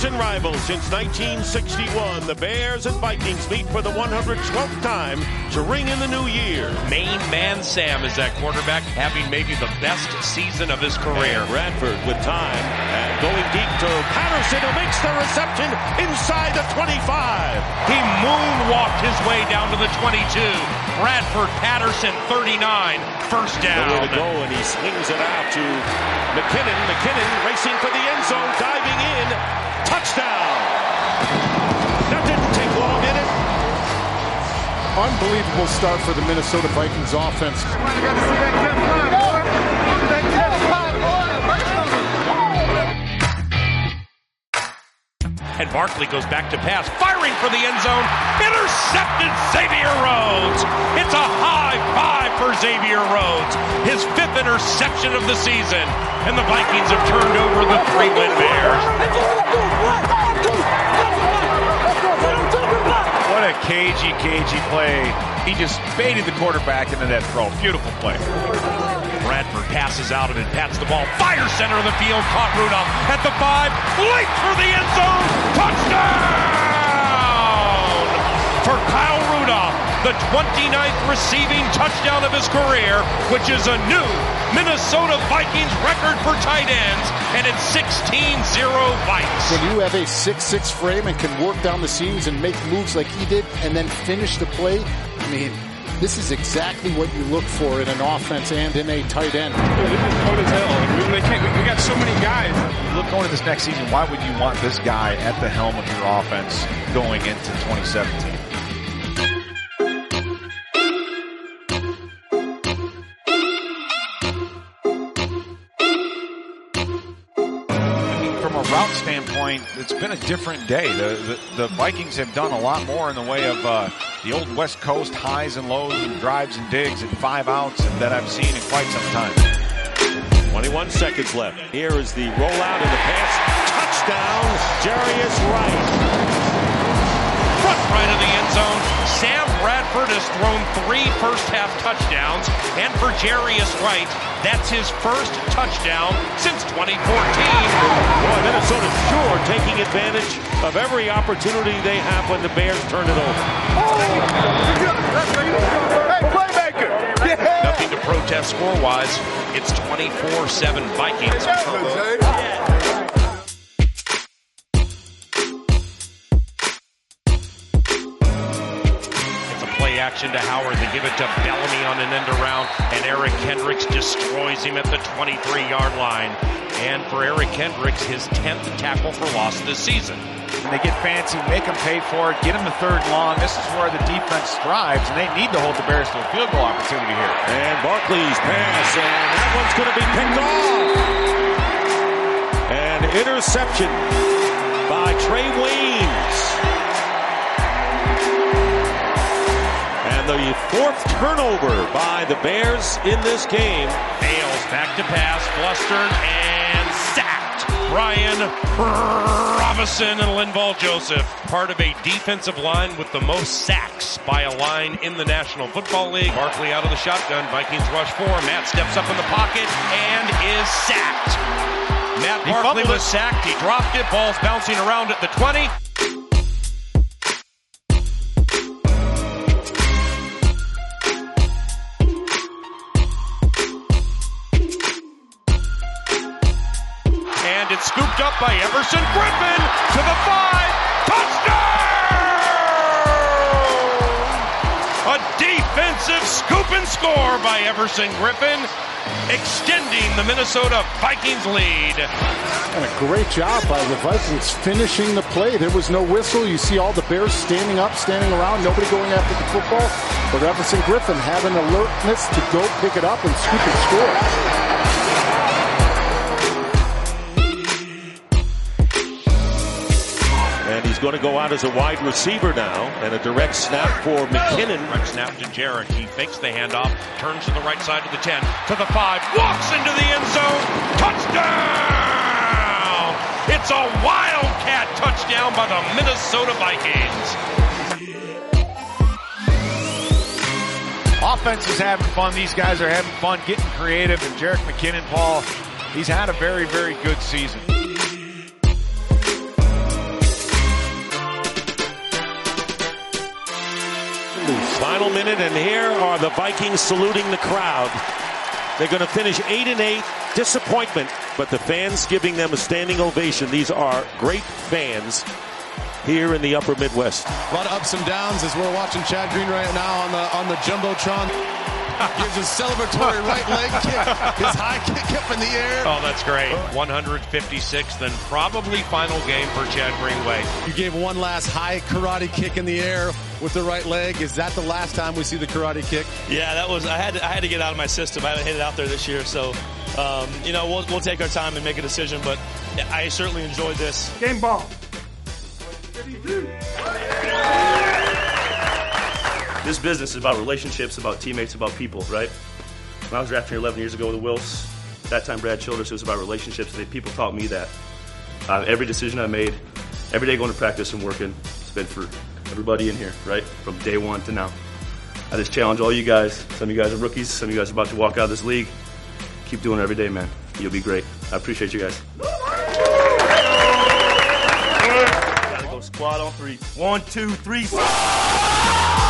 Division rivals since 1961. The Bears and Vikings meet for the 112th time to ring in the new year. Main man Sam is that quarterback, having maybe the best season of his career. And Bradford with time and going deep to Patterson, who makes the reception inside the 25. He moonwalked his way down to the 22. Bradford, Patterson, 39, first down. The way to go, and he swings it out to McKinnon. McKinnon racing for the end zone, diving in, touchdown. That didn't take long, did it? Unbelievable start for the Minnesota Vikings offense. And Barkley goes back to pass, firing for the end zone, intercepted Xavier Rhodes. It's a high five for Xavier Rhodes, his 5th interception of the season, and the Vikings have turned over the 3-win Bears. What a cagey play. He just baited the quarterback into that throw. Beautiful play. Bradford passes out and pats the ball. Fire center of the field. Caught Rudolph at the 5. Leap for the end zone. Touchdown! For Kyle Rudolph, the 29th receiving touchdown of his career, which is a new Minnesota Vikings record for tight ends, and it's 16-0 Vikes. When you have a 6'6" frame and can work down the seams and make moves like he did and then finish the play, I mean, this is exactly what you look for in an offense and in a tight end. This is cold as hell. We got so many guys. Look, going to this next season, why would you want this guy at the helm of your offense going into 2017? From a route standpoint, it's been a different day. The Vikings have done a lot more in the way of the old West Coast highs and lows and drives and digs and 5 outs that I've seen in quite some time. 21 seconds left. Here is the rollout and the pass. Touchdown, Jarius Wright. Front right of the end zone. Sam Bradford has thrown 3 first-half touchdowns, and for Jarius Wright, that's his first touchdown since 2014. Boy, Minnesota sure taking advantage of every opportunity they have when the Bears turn it over. Hey, playmaker! Yeah. Nothing to protest score-wise. It's 24-7 Vikings. Action to Howard. They give it to Bellamy on an end around, and Eric Kendricks destroys him at the 23-yard line. And for Eric Kendricks, his 10th tackle for loss this season. And they get fancy, make them pay for it, get them the 3rd and long. This is where the defense thrives, and they need to hold the Bears to a field goal opportunity here. And Barkley's pass, and that one's going to be picked off. And interception by Trey Waynes. The 4th turnover by the Bears in this game. Bales back to pass, flustered and sacked. Brian Robinson and Linval Joseph, part of a defensive line with the most sacks by a line in the National Football League. Barkley out of the shotgun. Vikings rush 4. Matt steps up in the pocket and is sacked. Matt Barkley was sacked. He dropped it. Ball's bouncing around at the 20. It's scooped up by Everson Griffin to the 5. Touchdown! A defensive scoop and score by Everson Griffin, extending the Minnesota Vikings lead. And a great job by the Vikings finishing the play. There was no whistle. You see all the Bears standing up, standing around, nobody going after the football. But Everson Griffin having alertness to go pick it up and scoop and score. And he's going to go out as a wide receiver now, and a direct snap for McKinnon. Direct snap to Jarrett. He fakes the handoff, turns to the right side of the 10, to the 5, walks into the end zone. Touchdown! It's a Wildcat touchdown by the Minnesota Vikings. Offense is having fun. These guys are having fun getting creative. And Jerick McKinnon, Paul, he's had a very, very good season. Final minute, and here are the Vikings saluting the crowd. They're going to finish 8-8. Disappointment, but the fans giving them a standing ovation. These are great fans here in the upper Midwest. A lot of ups and downs as we're watching Chad Green right now on the Jumbotron. Gives a celebratory right leg kick. His high kick up in the air. Oh, that's great. 156th, then probably final game for Chad Greenway. You gave one last high karate kick in the air with the right leg. Is that the last time we see the karate kick? Yeah, that was. I had to get out of my system. I haven't hit it out there this year, so we'll take our time and make a decision. But I certainly enjoyed this. Game ball. This business is about relationships, about teammates, about people, right? When I was drafted here 11 years ago with the Wilfs, that time Brad Childress, it was about relationships. People taught me that. Every decision I made, every day going to practice and working, it's been for everybody in here, right? From day one to now. I just challenge all you guys. Some of you guys are rookies. Some of you guys are about to walk out of this league. Keep doing it every day, man. You'll be great. I appreciate you guys. Gotta go squad on 3. 1, 2, 3.